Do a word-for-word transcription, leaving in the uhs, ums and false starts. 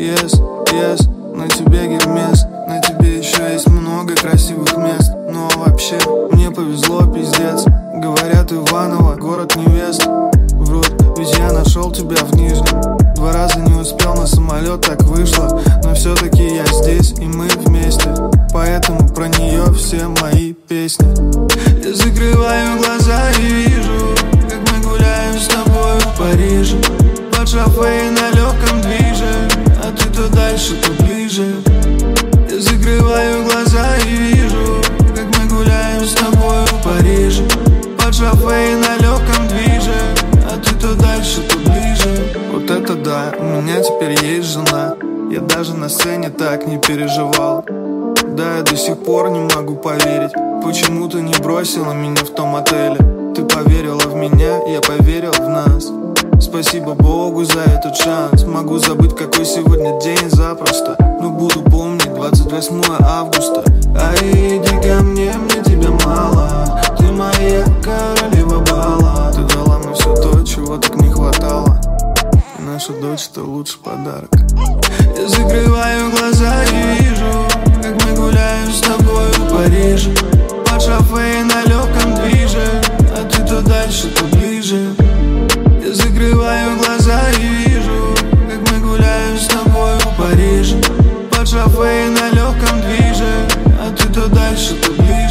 yes, yes. На тебе Гермес, на тебе еще есть много красивых мест. Ну а вообще, мне повезло, пиздец. Говорят, Иваново, город невест. Врут, ведь я нашел тебя в Нижнем. Два раза не успел на самолет, так вышло. Но все-таки я здесь, и мы вместе. Поэтому про нее все мои песни. Я закрываю глаза и вижу, как мы гуляем с тобой в Париже. Под шофе на легком движе, а ты то дальше, то ближе. Я закрываю глаза и вижу, как мы гуляем с тобой в Париже. Под шофе на легком движе, а ты то дальше, то ближе. Вот это да, у меня теперь есть жена. Я даже на сцене так не переживал. Да, я до сих пор не могу поверить, почему ты не бросила меня в том отеле. Ты поверила в меня, я поверил в нас. Спасибо Богу за этот шанс. Могу забыть, какой сегодня день запросто, но буду помнить двадцать восьмое августа. Ай, иди ко мне, мне тебя мало. Ты моя королева бала. Ты дала мне все то, чего так не хватало. И наша дочь — это лучший подарок. Я закрываю глаза и вижу, как мы гуляем с тобой в Париже. Под шофе на легком движе, а ты то дальше, то ближе. Я закрываю глаза и вижу, как мы гуляем с тобой в Париже. Под шофе на легком движе, а ты то дальше, то ближе.